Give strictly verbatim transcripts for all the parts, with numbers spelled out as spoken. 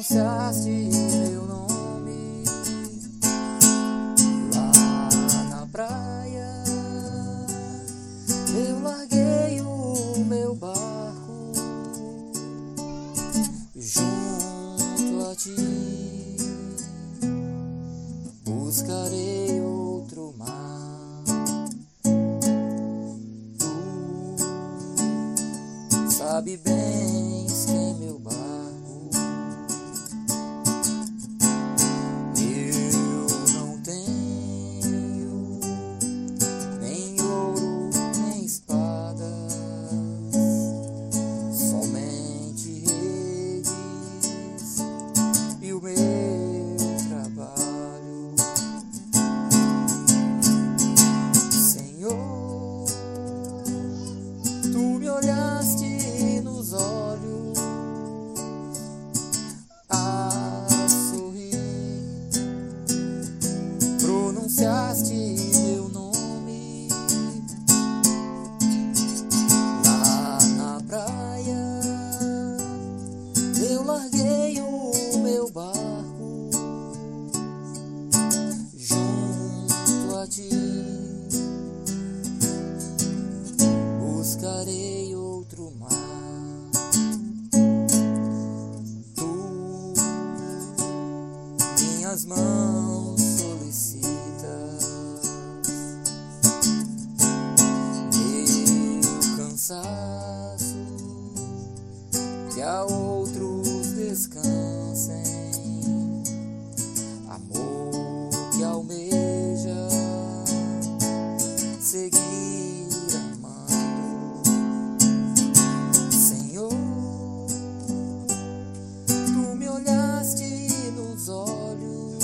pronunciaste meu nome lá na praia. Eu larguei o meu barco junto a ti, buscarei outro mar. Tu sabe bem que em meu barco eu não tenho nem ouro nem espadas, somente redes e o meu trabalho. Senhor, tu me olhaste nos olhos a sorrir, pronunciaste meu nome lá na praia. Eu larguei o meu barco junto a ti, buscarei outro mar. Tu minhas mãos solicitas, meu cansaço, que a outros descansem, amor que almeja seguir amando. Senhor, tu me olhaste nos olhos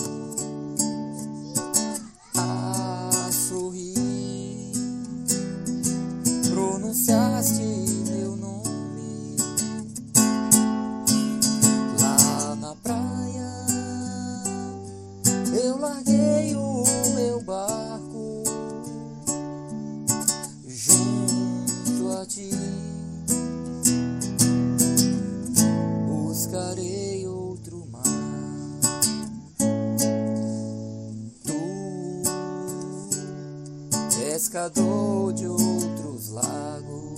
a sorrir, pronunciaste meu nome lá na praia. Eu larguei o meu barco junto a ti, buscarei outro mar. Tu, pescador de outros lagos,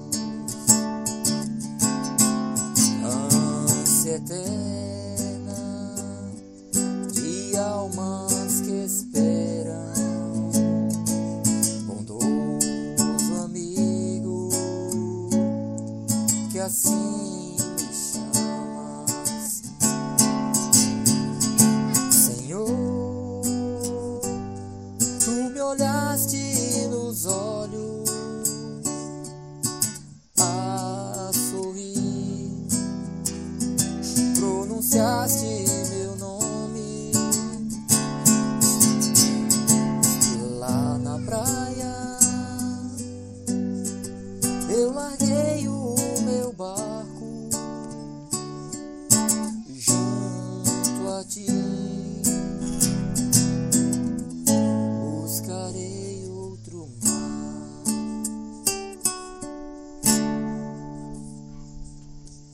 ânsia eterna de almas que esperam, bondoso amigo, que assim me chamas. Senhor, tu me olhaste nos olhos a sorrir, pronunciaste